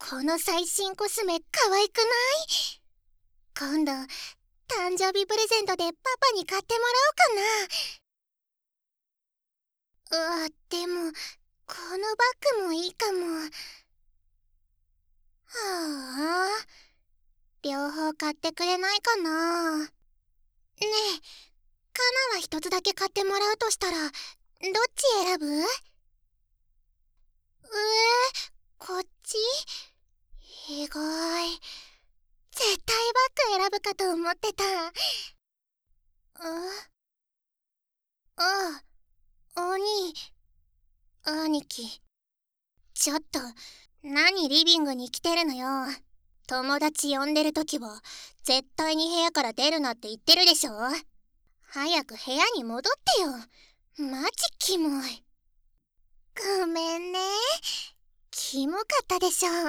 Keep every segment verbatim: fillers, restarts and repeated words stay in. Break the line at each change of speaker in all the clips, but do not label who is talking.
この最新コスメ可愛くない？今度誕生日プレゼントでパパに買ってもらおうかな。うわ、でもこのバッグもいいかも。はあ、両方買ってくれないかな。ねえ、カナは一つだけ買ってもらうとしたらどっち選ぶ？えー、こっち？意外。絶対バッグ選ぶかと思ってた。あああ、兄、兄貴。ちょっと、何リビングに来てるのよ。友達呼んでる時は、絶対に部屋から出るなって言ってるでしょ。早く部屋に戻ってよ。マジキモい。ごめんね。キモかったでしょ。うん。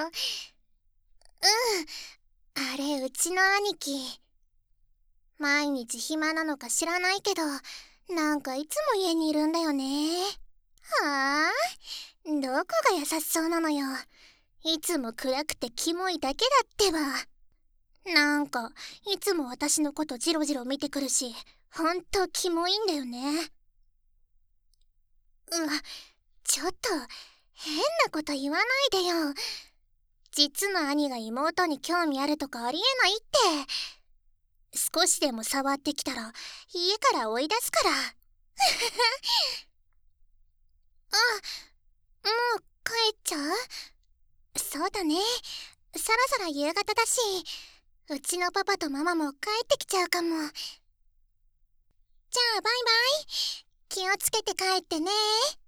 あれ、うちの兄貴。毎日暇なのか知らないけど、なんかいつも家にいるんだよね。はあ？どこが優しそうなのよ。いつも暗くてキモいだけだってば。なんかいつも私のことジロジロ見てくるし、ほんとキモいんだよね。うわ、ちょっと変なこと言わないでよ。実の兄が妹に興味あるとかありえないって。少しでも触ってきたら家から追い出すから。あ、もう帰っちゃう？そうだね。そろそろ夕方だし、うちのパパとママも帰ってきちゃうかも。じゃあバイバイ。気をつけて帰ってね。